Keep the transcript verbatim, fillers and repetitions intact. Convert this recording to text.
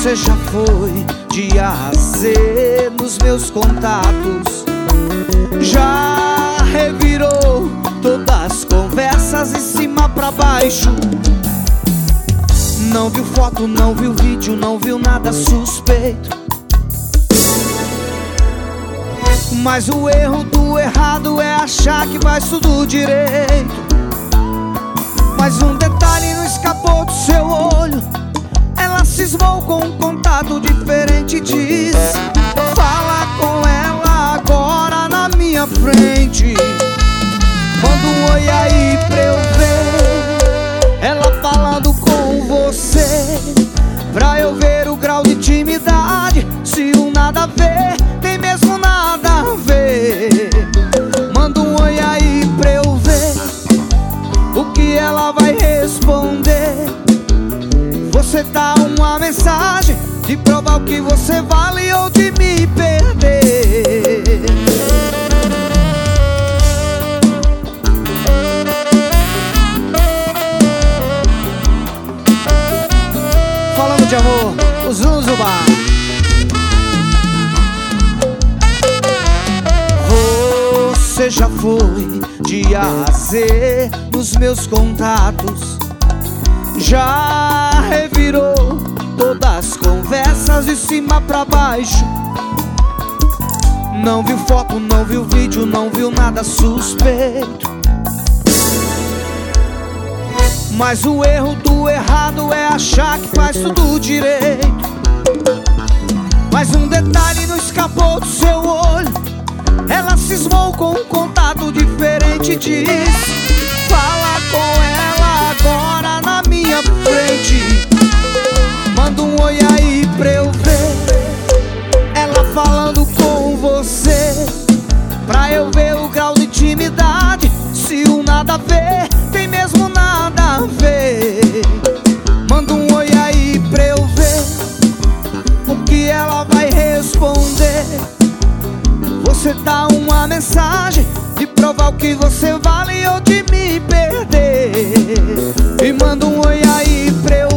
Você já foi de A a Z nos meus contatos, já revirou todas as conversas de cima pra baixo. Não viu foto, não viu vídeo, não viu nada suspeito. Mas o erro do errado é achar que faz tudo direito. Mas um detalhe não escapou do seu olho. Ela cismou com um contato diferente e diz: fala com ela agora na minha frente. Manda um oi aí pra eu ver ela falando com você, pra eu ver o grau de intimidade. Se o nada a ver tem mesmo nada a ver. Manda um oi aí pra eu ver o que ela vai responder. Você dá uma mensagem de provar o que você vale ou de me perder. Falando de amor, os Zunzuba. Você já foi de A a Z nos meus contatos, já revirou todas as conversas de cima pra baixo. Não viu foto, não viu vídeo, não viu nada suspeito. Mas o erro do errado é achar que faz tudo direito. Mas um detalhe não escapou do seu olho. Ela cismou com um contato diferente e diz: fala com ela agora na minha frente. Manda um oi aí pra eu ver ela falando com você, pra eu ver o grau de intimidade. Se o nada a ver tem mesmo nada a ver. Manda um oi aí pra eu ver o que ela vai responder. Você dá uma mensagem de provar o que você vale ou de me perder. E manda um oi aí pra eu